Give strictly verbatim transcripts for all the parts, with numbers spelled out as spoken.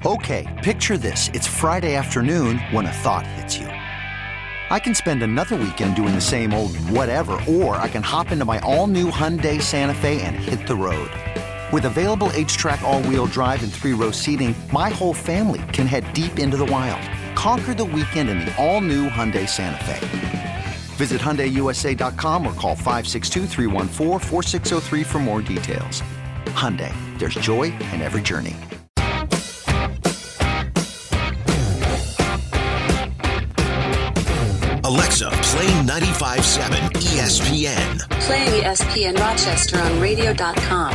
Okay, picture this. It's Friday afternoon when a thought hits you. I can spend another weekend doing the same old whatever, or I can hop into my all-new Hyundai Santa Fe and hit the road. With available H-Track all-wheel drive and three-row seating, my whole family can head deep into the wild. Conquer the weekend in the all-new Hyundai Santa Fe. Visit Hyundai U S A dot com or call five six two, three one four, four six zero three for more details. Hyundai, there's joy in every journey. Alexa, play ninety-five seven E S P N. Playing E S P N Rochester on radio dot com.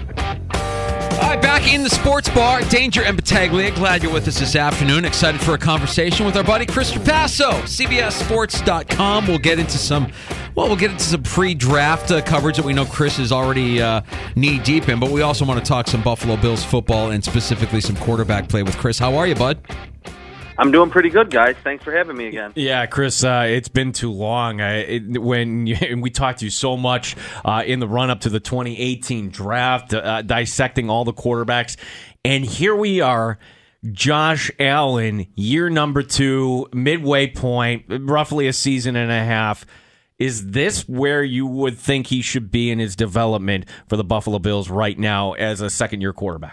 All right, back in the sports bar, Danger and Battaglia. Glad you're with us this afternoon. Excited for a conversation with our buddy Chris Trapasso, C B S Sports dot com. We'll get into some, well, we'll get into some pre-draft uh, coverage that we know Chris is already uh, knee-deep in, but we also want to talk some Buffalo Bills football and specifically some quarterback play with Chris. How are you, bud? I'm doing pretty good, guys. Thanks for having me again. Yeah, Chris, uh, it's been too long. I, it, when you, and we talked to you so much uh, in the run-up to the twenty eighteen draft, uh, dissecting all the quarterbacks, and here we are, Josh Allen, year number two, midway point, roughly a season and a half. Is this where you would think he should be in his development for the Buffalo Bills right now as a second-year quarterback?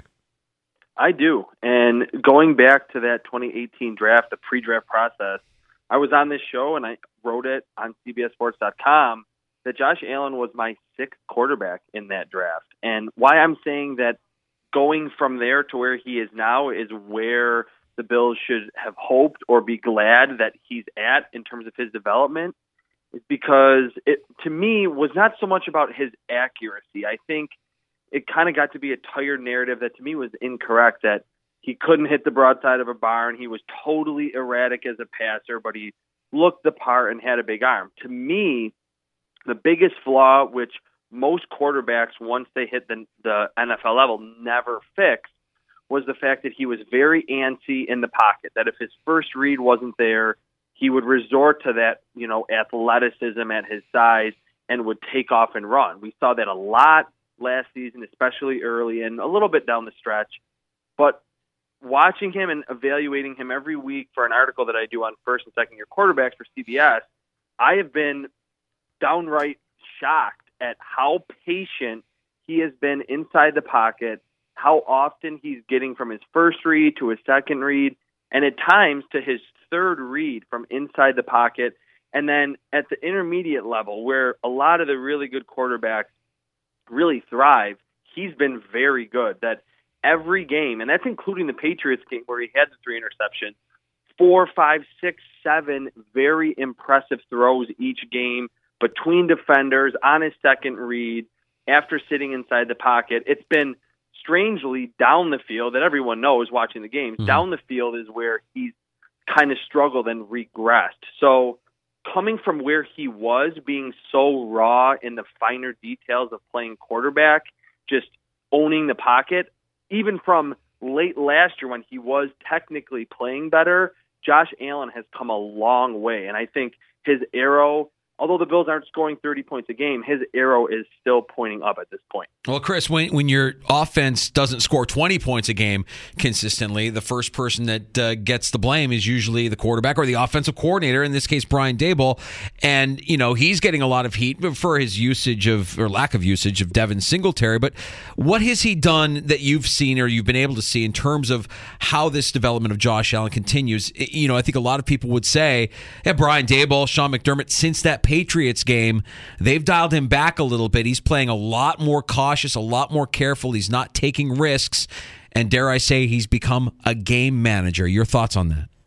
I do. And going back to that twenty eighteen draft, the pre-draft process, I was on this show and I wrote it on C B S Sports dot com that Josh Allen was my sixth quarterback in that draft. And why I'm saying that going from there to where he is now is where the Bills should have hoped or be glad that he's at in terms of his development is because it, to me, was not so much about his accuracy. I think it kind of got to be a tired narrative that to me was incorrect, that he couldn't hit the broadside of a barn. He was totally erratic as a passer, but he looked the part and had a big arm. To me, the biggest flaw, which most quarterbacks, once they hit the, the N F L level, never fix, was the fact that he was very antsy in the pocket, that if his first read wasn't there, he would resort to that, you know, athleticism at his size and would take off and run. We saw that a lot last season, especially early and a little bit down the stretch. But watching him and evaluating him every week for an article that I do on first and second year quarterbacks for C B S, I have been downright shocked at how patient he has been inside the pocket, how often he's getting from his first read to his second read, and at times to his third read from inside the pocket. And then at the intermediate level, where a lot of the really good quarterbacks really thrive, he's been very good. That every game, and that's including the Patriots game where he had the three interceptions, four, five, six, seven very impressive throws each game between defenders on his second read after sitting inside the pocket. It's been strangely down the field that everyone knows watching the games. Mm-hmm. Down the field is where he's kind of struggled and regressed. So coming from where he was, being so raw in the finer details of playing quarterback, just owning the pocket, even from late last year when he was technically playing better, Josh Allen has come a long way. And I think his arrow, although the Bills aren't scoring thirty points a game, his arrow is still pointing up at this point. Well, Chris, when when your offense doesn't score twenty points a game consistently, the first person that uh, gets the blame is usually the quarterback or the offensive coordinator, in this case, Brian Daboll. And, you know, he's getting a lot of heat for his usage of, or lack of usage of Devin Singletary. But what has he done that you've seen or you've been able to see in terms of how this development of Josh Allen continues? You know, I think a lot of people would say, yeah, Brian Daboll, Sean McDermott, since that Patriots game, they've dialed him back a little bit. He's playing a lot more cautious, a lot more careful. He's not taking risks. And dare I say, he's become a game manager. Your thoughts on that?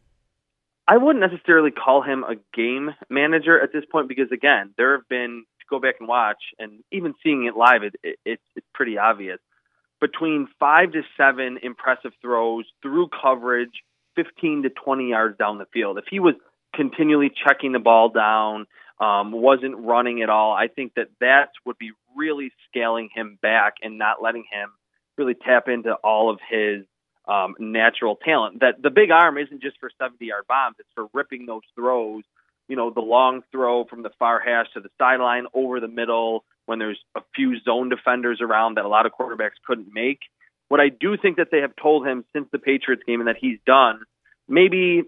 I wouldn't necessarily call him a game manager at this point because, again, there have been, to go back and watch, and even seeing it live, it, it, it's, it's pretty obvious, between five to seven impressive throws through coverage, fifteen to twenty yards down the field. If he was continually checking the ball down, um, wasn't running at all, I think that that would be really scaling him back and not letting him really tap into all of his um, natural talent. That the big arm isn't just for seventy-yard bombs; it's for ripping those throws. You know, the long throw from the far hash to the sideline, over the middle, when there's a few zone defenders around that a lot of quarterbacks couldn't make. What I do think that they have told him since the Patriots game and that he's done, maybe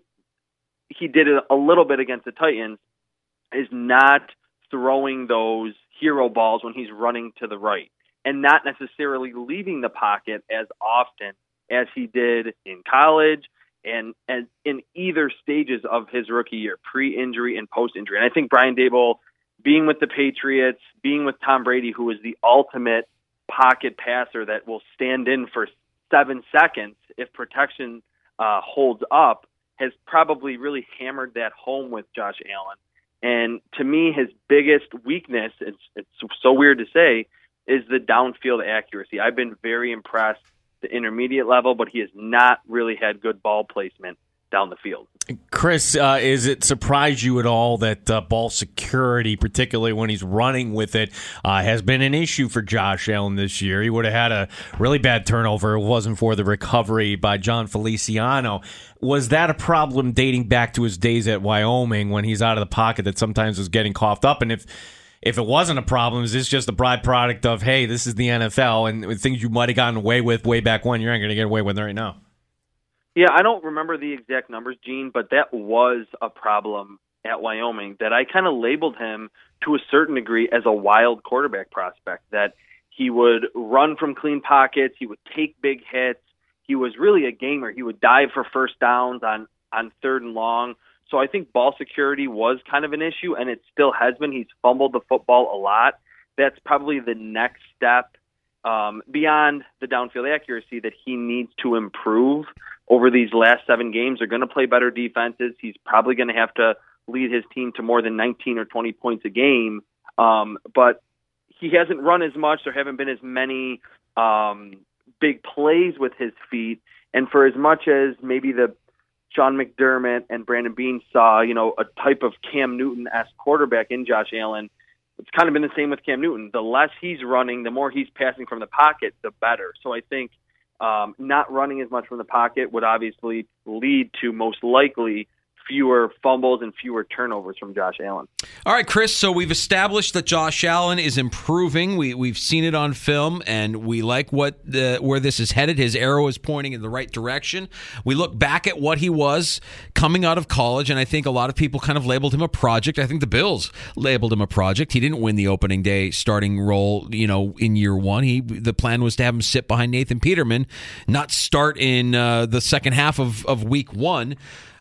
he did it a little bit against the Titans, is not throwing those hero balls when he's running to the right and not necessarily leaving the pocket as often as he did in college and, and in either stages of his rookie year, pre-injury and post-injury. And I think Brian Daboll, being with the Patriots, being with Tom Brady, who is the ultimate pocket passer that will stand in for seven seconds if protection uh, holds up, has probably really hammered that home with Josh Allen. And to me, his biggest weakness, it's, it's so weird to say, is the downfield accuracy. I've been very impressed at the intermediate level, but he has not really had good ball placement down the field. Chris, uh, is it surprise you at all that uh, ball security, particularly when he's running with it, uh, has been an issue for Josh Allen this year? He would have had a really bad turnover if it wasn't for the recovery by John Feliciano. Was that a problem dating back to his days at Wyoming when he's out of the pocket that sometimes was getting coughed up? And if if it wasn't a problem, is this just a byproduct of, hey, this is the N F L and things you might have gotten away with way back when, you're not going to get away with right now? Yeah, I don't remember the exact numbers, Gene, but that was a problem at Wyoming that I kind of labeled him to a certain degree as a wild quarterback prospect, that he would run from clean pockets, he would take big hits, he was really a gamer. He would dive for first downs on, on third and long. So I think ball security was kind of an issue, and it still has been. He's fumbled the football a lot. That's probably the next step um, beyond the downfield accuracy that he needs to improve over these last seven games. They're going to play better defenses. He's probably going to have to lead his team to more than nineteen or twenty points a game. Um, but he hasn't run as much. There haven't been as many um, big plays with his feet. And for as much as maybe the Sean McDermott and Brandon Beane saw, you know, a type of Cam Newton-esque quarterback in Josh Allen, it's kind of been the same with Cam Newton. The less he's running, the more he's passing from the pocket, the better. So I think um, not running as much from the pocket would obviously lead to most likely fewer fumbles and fewer turnovers from Josh Allen. All right, Chris, so we've established that Josh Allen is improving. We, we've seen it on film, and we like what the, where this is headed. His arrow is pointing in the right direction. We look back at what he was coming out of college, and I think a lot of people kind of labeled him a project. I think the Bills labeled him a project. He didn't win the opening day starting role, you know, in year one. He The plan was to have him sit behind Nathan Peterman, not start in uh, the second half of, of week one.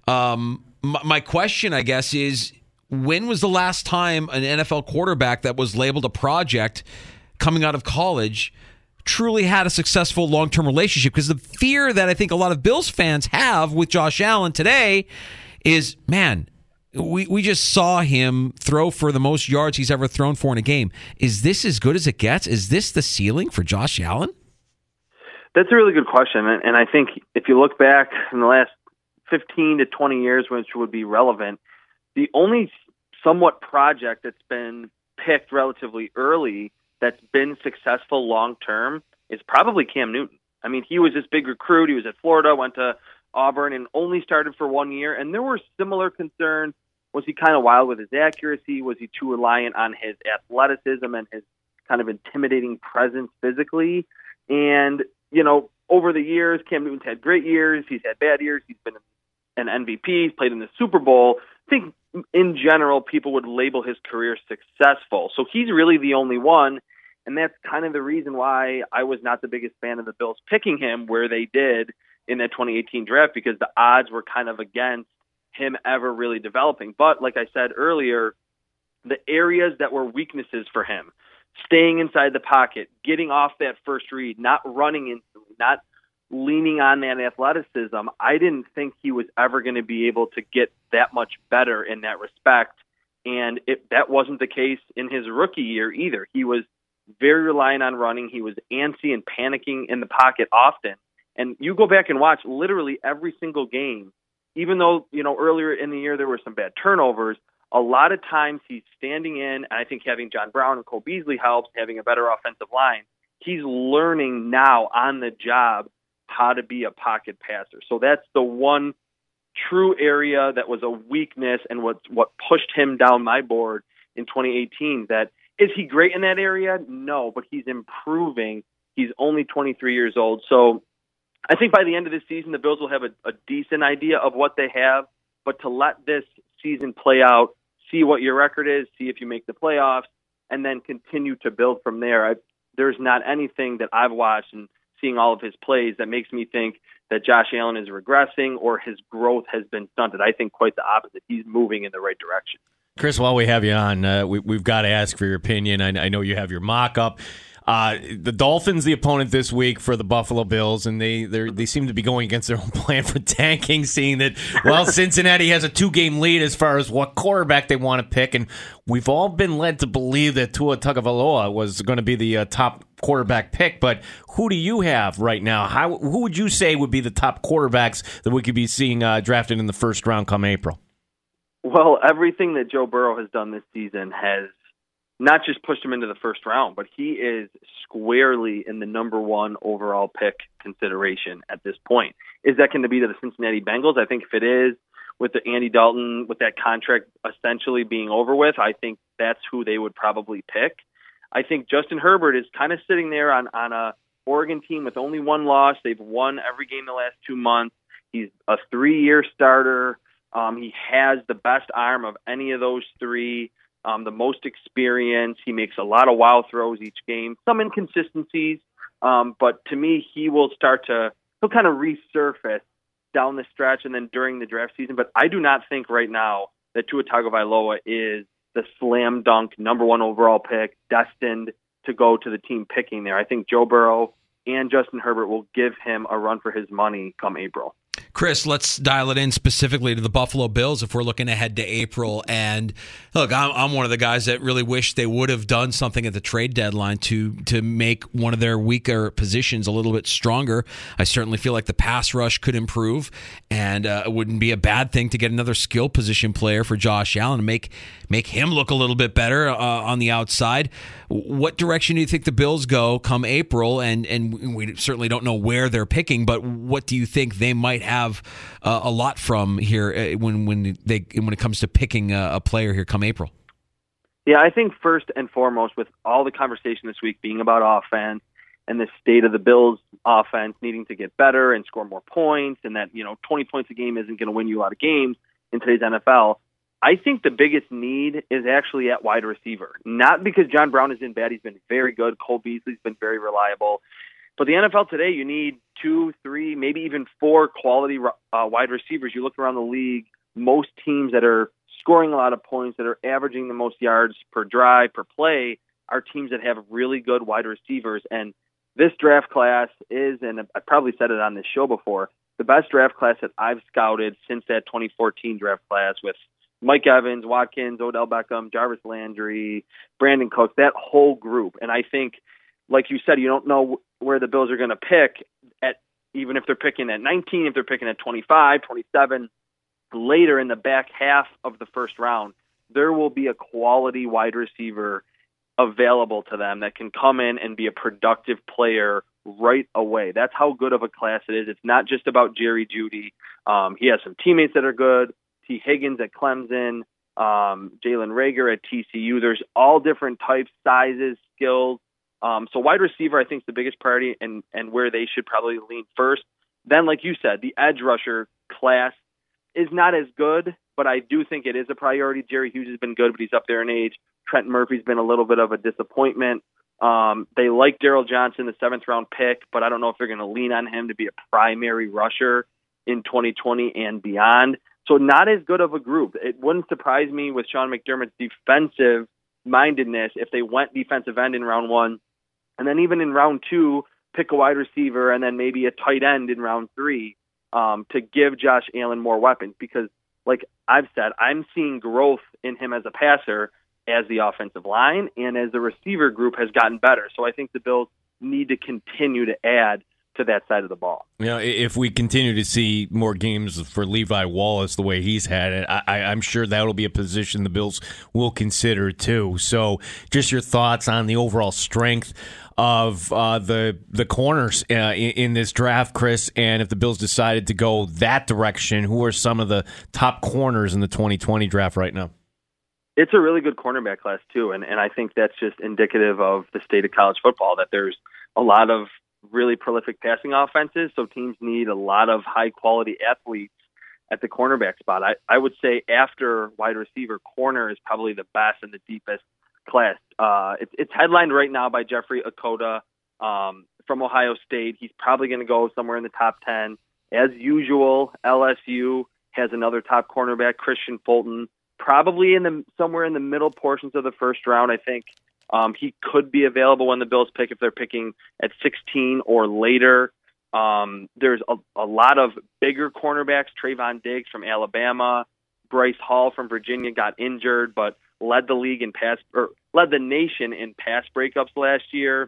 Um, My question, I guess, is when was the last time an N F L quarterback that was labeled a project coming out of college truly had a successful long-term relationship? Because the fear that I think a lot of Bills fans have with Josh Allen today is, man, we, we just saw him throw for the most yards he's ever thrown for in a game. Is this as good as it gets? Is this the ceiling for Josh Allen? That's a really good question. And I think if you look back in the last fifteen to twenty years, which would be relevant, the only somewhat project that's been picked relatively early that's been successful long-term is probably Cam Newton. I mean, he was this big recruit. He was at Florida, went to Auburn, and only started for one year. And there were similar concerns. Was he kind of wild with his accuracy? Was he too reliant on his athleticism and his kind of intimidating presence physically? And, you know, over the years, Cam Newton's had great years. He's had bad years. He's been an M V P, he's played in the Super Bowl. I think in general, people would label his career successful. So he's really the only one, and that's kind of the reason why I was not the biggest fan of the Bills picking him where they did in that twenty eighteen draft, because the odds were kind of against him ever really developing. But like I said earlier, the areas that were weaknesses for him, staying inside the pocket, getting off that first read, not running instantly, not leaning on that athleticism, I didn't think he was ever going to be able to get that much better in that respect. And it, that wasn't the case in his rookie year either. He was very reliant on running. He was antsy and panicking in the pocket often. And you go back and watch literally every single game, even though, you know, earlier in the year there were some bad turnovers, a lot of times he's standing in, and I think having John Brown and Cole Beasley helps, having a better offensive line. He's learning now on the job how to be a pocket passer. So that's the one true area that was a weakness and what what pushed him down my board in twenty eighteen. That is he great in that area? No, but he's improving He's only twenty-three years old. So I think by the end of this season, the Bills will have a, a decent idea of what they have. But to let this season play out, see what your record is, see if you make the playoffs, and then continue to build from there. I, there's not anything that I've watched and seeing all of his plays that makes me think that Josh Allen is regressing or his growth has been stunted. I think quite the opposite. He's moving in the right direction. Chris, while we have you on, uh, we, we've got to ask for your opinion. I, I know you have your mock-up. Uh, the Dolphins, the opponent this week for the Buffalo Bills, and they they seem to be going against their own plan for tanking, seeing that, well, Cincinnati has a two-game lead as far as what quarterback they want to pick, and we've all been led to believe that Tua Tagovailoa was going to be the uh, top quarterback pick, but who do you have right now? How Who would you say would be the top quarterbacks that we could be seeing uh, drafted in the first round come April? Well, everything that Joe Burrow has done this season has not just pushed him into the first round, but he is squarely in the number one overall pick consideration at this point. Is that going to be to the Cincinnati Bengals? I think if it is, with the Andy Dalton, with that contract essentially being over with, I think that's who they would probably pick. I think Justin Herbert is kind of sitting there on, on a Oregon team with only one loss. They've won every game the last two months. He's a three-year starter. Um, he has the best arm of any of those three. Um, the most experience. He makes a lot of wild throws each game, some inconsistencies, um, but to me, he will start to, he'll kind of resurface down the stretch and then during the draft season. But I do not think right now that Tua Tagovailoa is the slam dunk number one overall pick destined to go to the team picking there. I think Joe Burrow and Justin Herbert will give him a run for his money come April. Chris, let's dial it in specifically to the Buffalo Bills if we're looking ahead to April. And look, I'm, I'm one of the guys that really wish they would have done something at the trade deadline to to make one of their weaker positions a little bit stronger. I certainly feel like the pass rush could improve, and uh, it wouldn't be a bad thing to get another skill position player for Josh Allen and make make him look a little bit better uh, on the outside. What direction do you think the Bills go come April? And and we certainly don't know where they're picking, but what do you think they might have uh, a lot from here when when they when it comes to picking a, a player here come April? Yeah, I think first and foremost, with all the conversation this week being about offense and the state of the Bills' offense needing to get better and score more points, and that, you know, twenty points a game isn't going to win you a lot of games in today's N F L. I think the biggest need is actually at wide receiver. Not because John Brown has been bad. He's been very good. Cole Beasley's been very reliable. But the N F L today, you need two, three, maybe even four quality uh, wide receivers. You look around the league, most teams that are scoring a lot of points, that are averaging the most yards per drive, per play, are teams that have really good wide receivers. And this draft class is, and I probably said it on this show before, the best draft class that I've scouted since that twenty fourteen draft class with Mike Evans, Watkins, Odell Beckham, Jarvis Landry, Brandon Cooks, that whole group. And I think, like you said, you don't know where the Bills are going to pick, at even if they're picking at nineteen, if they're picking at twenty-five, twenty-seven, later in the back half of the first round, there will be a quality wide receiver available to them that can come in and be a productive player right away. That's how good of a class it is. It's not just about Jerry Jeudy. Um, he has some teammates that are good. T. Higgins at Clemson, um, Jalen Reagor at T C U. There's all different types, sizes, skills. Um, so wide receiver, I think, is the biggest priority and, and where they should probably lean first. Then, like you said, the edge rusher class is not as good, but I do think it is a priority. Jerry Hughes has been good, but he's up there in age. Trent Murphy's been a little bit of a disappointment. Um, they like Darryl Johnson, the seventh round pick, but I don't know if they're going to lean on him to be a primary rusher in twenty twenty and beyond. So not as good of a group. It wouldn't surprise me with Sean McDermott's defensive mindedness if they went defensive end in round one, and then even in round two, pick a wide receiver and then maybe a tight end in round three um, to give Josh Allen more weapons. Because, like I've said, I'm seeing growth in him as a passer as the offensive line and as the receiver group has gotten better. So I think the Bills need to continue to add to that side of the ball. You know, if we continue to see more games for Levi Wallace the way he's had it, I, I'm sure that'll be a position the Bills will consider too. So just your thoughts on the overall strength of uh, the the corners uh, in, in this draft, Chris, and if the Bills decided to go that direction, who are some of the top corners in the twenty twenty draft right now? It's a really good cornerback class too, and, and I think that's just indicative of the state of college football, that there's a lot of really prolific passing offenses, so teams need a lot of high-quality athletes at the cornerback spot. I, I would say after wide receiver, corner is probably the best and the deepest class. Uh, it's, it's headlined right now by Jeffrey Okudah um, from Ohio State. He's probably going to go somewhere in the top ten. As usual, L S U has another top cornerback, Christian Fulton, probably in the somewhere in the middle portions of the first round. I think um, he could be available when the Bills pick if they're picking at sixteen or later. Um, there's a, a lot of bigger cornerbacks. Trayvon Diggs from Alabama, Bryce Hall from Virginia got injured, but led the league in pass or led the nation in pass breakups last year.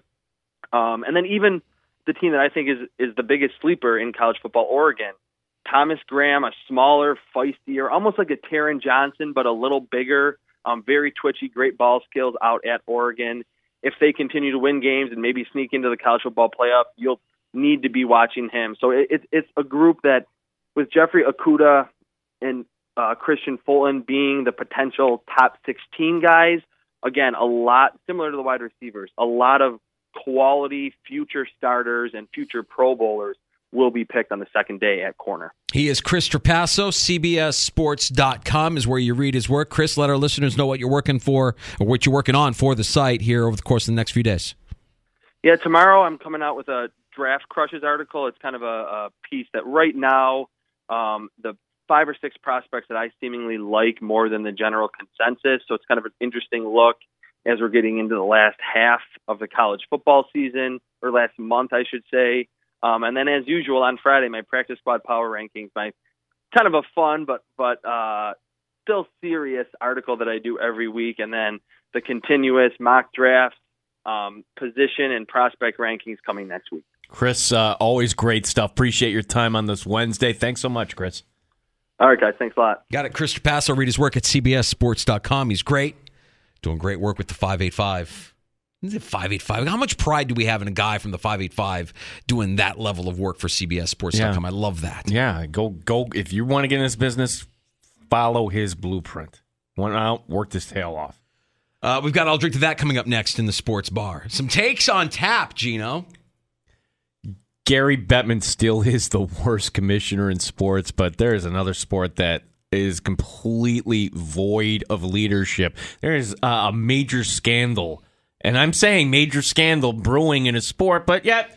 Um, and then even the team that I think is is the biggest sleeper in college football, Oregon. Thomas Graham, a smaller, feistier, almost like a Taron Johnson, but a little bigger, um, very twitchy, great ball skills out at Oregon. If they continue to win games and maybe sneak into the college football playoff, you'll need to be watching him. So it, it, it's a group that, with Jeffrey Okudah and uh, Christian Fulton being the potential top sixteen guys, again, a lot similar to the wide receivers, a lot of quality future starters and future Pro Bowlers will be picked on the second day at corner. He is Chris Trapasso. C B S Sports dot com is where you read his work. Chris, let our listeners know what you're working for or what you're working on for the site here over the course of the next few days. Yeah, tomorrow I'm coming out with a Draft Crushes article. It's kind of a, a piece that right now um, the five or six prospects that I seemingly like more than the general consensus. So it's kind of an interesting look as we're getting into the last half of the college football season, or last month, I should say. Um, and then, as usual, on Friday, my practice squad power rankings, my kind of a fun but but uh, still serious article that I do every week, and then the continuous mock drafts, um, position, and prospect rankings coming next week. Chris, uh, always great stuff. Appreciate your time on this Wednesday. Thanks so much, Chris. All right, guys. Thanks a lot. Got it. Chris Trapasso. Read his work at C B S Sports dot com. He's great. Doing great work with the five eighty-five. Is it five eighty-five? How much pride do we have in a guy from the five eighty-five doing that level of work for C B S Sports dot com? Yeah. I love that. Yeah, go go. If you want to get in this business, follow his blueprint. Went out, worked his tail off. Uh, we've got I'll Drink to That coming up next in the sports bar. Some takes on tap, Gino. Gary Bettman still is the worst commissioner in sports, but there is another sport that is completely void of leadership. There is uh, a major scandal. And I'm saying major scandal brewing in a sport, but yet,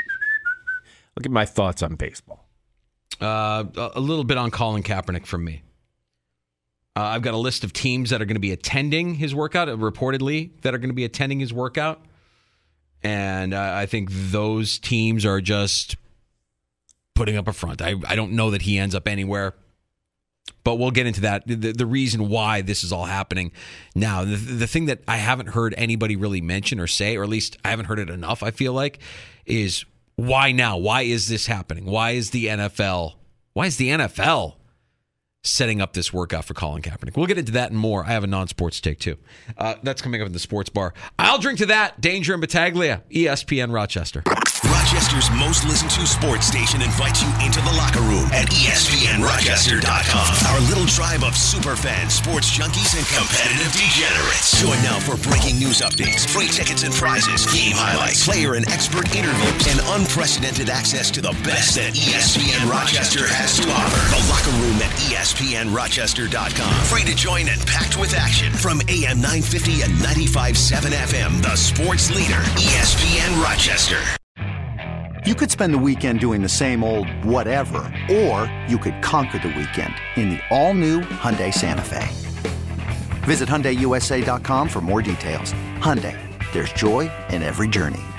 look at my thoughts on baseball. Uh, a little bit on Colin Kaepernick from me. Uh, I've got a list of teams that are going to be attending his workout, reportedly, that are going to be attending his workout. And uh, I think those teams are just putting up a front. I, I don't know that he ends up anywhere. But we'll get into that, the, the reason why this is all happening now. The, the thing that I haven't heard anybody really mention or say, or at least I haven't heard it enough, I feel like, is why now? Why is this happening? Why is the N F L, why is the N F L setting up this workout for Colin Kaepernick? We'll get into that and more. I have a non-sports take, too. Uh, that's coming up in the sports bar. I'll Drink to That. Danger and Battaglia, E S P N Rochester. Rochester's most listened to sports station invites you into the locker room at E S P N Rochester dot com. Our little tribe of super fans, sports junkies, and competitive degenerates. Join now for breaking news updates, free tickets and prizes, game highlights, player and expert interviews, and unprecedented access to the best that E S P N Rochester has to offer. The locker room at E S P N Rochester dot com. Free to join and packed with action. From A M nine fifty and ninety-five point seven F M, the sports leader, E S P N Rochester. You could spend the weekend doing the same old whatever, or you could conquer the weekend in the all-new Hyundai Santa Fe. Visit Hyundai U S A dot com for more details. Hyundai, there's joy in every journey.